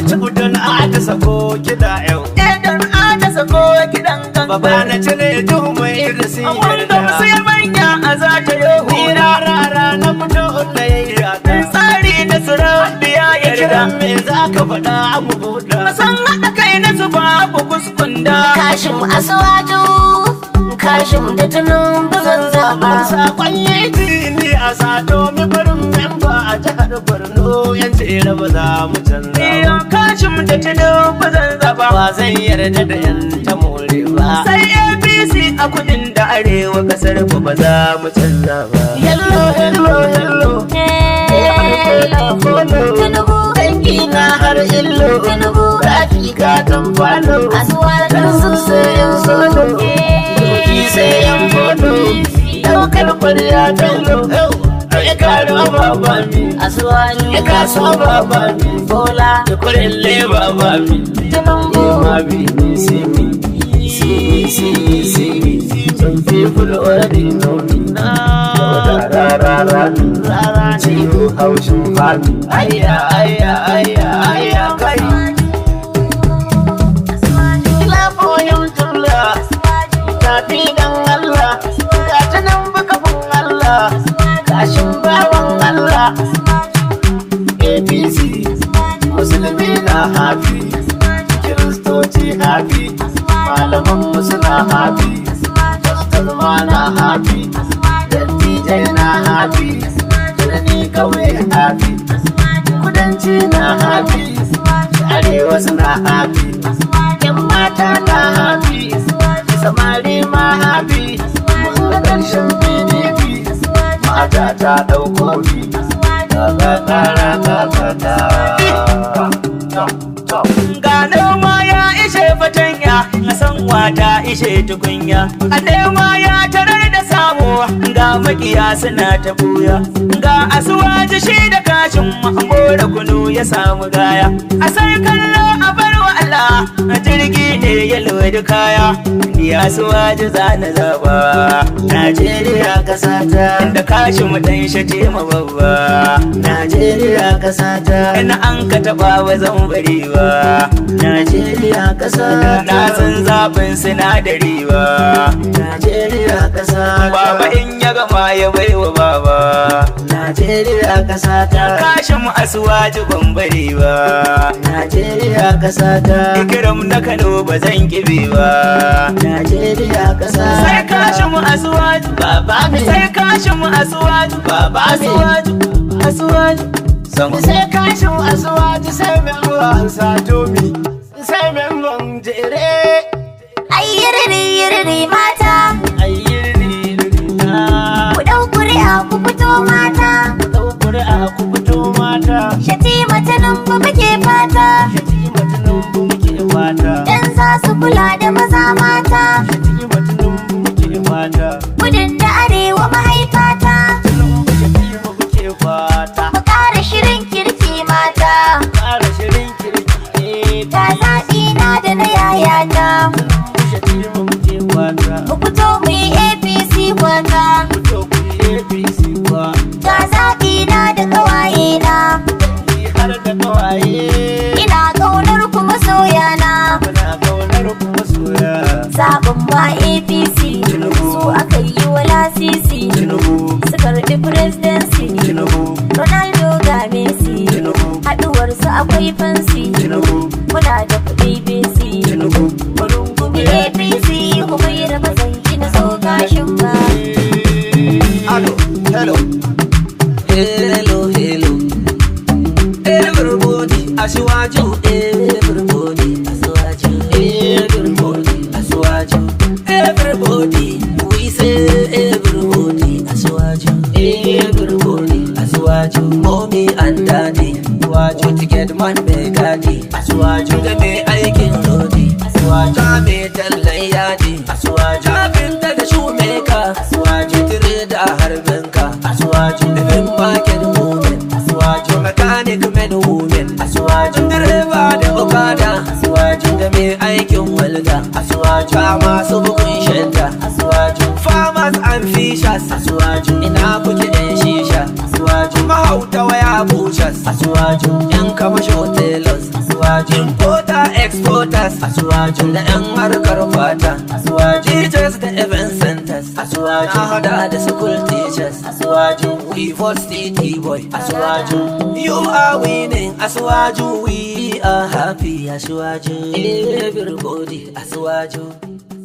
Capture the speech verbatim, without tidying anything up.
Don a sako kiɗa yau. Don a sako kiɗan ganga. Baba na cire duhu mai irisi yarda. Wanda sai manya a za ta yi hira rara na fito na yayi raka. Tsari na surabiya ya Kira me za ka faɗa mu buɗa. Masan haɗa kai na su babu kuskunda. Kashim Asuwaju, Kashim da tunun bazan zaba. Sakon yi ni a sato mi barin memba a jihar Borno yan tsere ba za mu canza. Iyo Kashim da tunun bazan zaba. Ba zan yarda da yan ta more ba. Sai A P C a kudin da arewa kasar ku ba za mu canza ba. Hello hello hello. Tinubu dangi na har illo. Tinubu rafi ka tamfalo. Asuwaju su sayan solo. Doki sayan bono. Daukar kwarya tallo. Ya karo baba mi. Asuwaju Ya kaso baba mi. Bola Ya kurelle baba mi. Tinubu Ma be me see me. See me see me see me. Some people already know me. Ra ra ra ra ra ra. Ciwo haushin fami. Ayya ayya ayya ayya kai. Ila boyon tulla. Tafi dan Allah. Ga ta nan bukafin Allah. Kashin bawan Allah. A P C. Musulmi na hafi. Kiristoci hafi. Malaman mu suna hafi. Musulma na hafi. Dattijai na hafi. Jirani kawai hafi. Kudanci na hafi. Arewa suna hafi. Yan mata na hafi. Samari ma hafi. Mun ga ƙarshen P D P. Mata ta ɗauko bi. Ga ga ga ga ga. Ga noma ya ishe fatanya, a san wata ishe tukunya. A nema ya tarar da samu, ga makiya suna ta buya. Ga Asuwaju shi da Kashim Mahmura kunu ya samu gaya. A sai kallo a bar wa Allah, a jirgi ne ya lodi kaya. Ya Asuwaju zana zaba, Najeriya kasata. Da Kashim dan Shatima babba, Najeriya kasata. Ina an ka taɓa wa zan bari ba. Najeriya kasa na san zafin sinadari ba. Najeriya kasa Baba in ya gama ya baiwa baba. Najeriya kasa ta Kashim Asuwaju ban bari ba. Najeriya kasa ta Ikiram na Kano ba zan kibe ba. Najeriya kasa Sai Kashim Asuwaju baba mi Sai Kashim Asuwaju baba mi Asuwaju Asuwaju sai Kashim Asuwaju sai men ruwan sato mi sai men ban jere ayyirri yirri mata. ayyirri na Ku ɗau ƙuri'a ku fito mata. dau ƙuri'a ku fito mata Shatima Tinubu muke fata. Shatima Tinubu muke fata Dan za su kula da maza mata. Shatima Tinubu muke fata Kudin da arewa mahaifata. Tinubu Shatima muke fata Mu ƙara shirin kirki mata. ƙara shirin kirki Ga zaɓi na da na yayata. Tinubu Shatima muke fata Mu fito mu yi A P C kwata. fito ku yi A P C kwa Ga zaɓi na da ƙawaye na. ni har da kawaye Ina ƙaunar ku masoyana. muna kaunar ku masoya Zaɓin ma A P C. Tinubu. Su aka yi wa lasisi. Tinubu Su karɓi presidency. Tinubu Ronaldo ga Messi. Tinubu Haɗuwarsu akwai fansi. Tinubu Muna da kuɗi besi. Tinubu Rungumi A P C kuma yi raba zanki na saukashin ba. Hello hello hello hello everybody Asuwaju everybody Asuwaju everybody Asuwaju everybody we say everybody Asuwaju everybody Asuwaju mommy and daddy Asuwaju ticket man mai gadi Asuwaju da mai aikin rodi Asuwaju mai tallan yadi Asuwaju kafinta da shumeka Asuwaju tire da harbinka Asuwaju living market woman Asuwaju mechanic men women Asuwaju direba da okada Asuwaju da mai aikin walda Asuwaju ba masu bugun shanta Asuwaju farmers and fishers Asuwaju ina kuke yan shisha Asuwaju mahauta waya buchas Asuwaju yan kamasho tailors Asuwaju exporters asuwaju da yan harkar fata asuwaju teachers da event centers asuwaju na hada da school teachers asuwaju we vote city boy asuwaju you are winning asuwaju we are happy asuwaju everybody asuwaju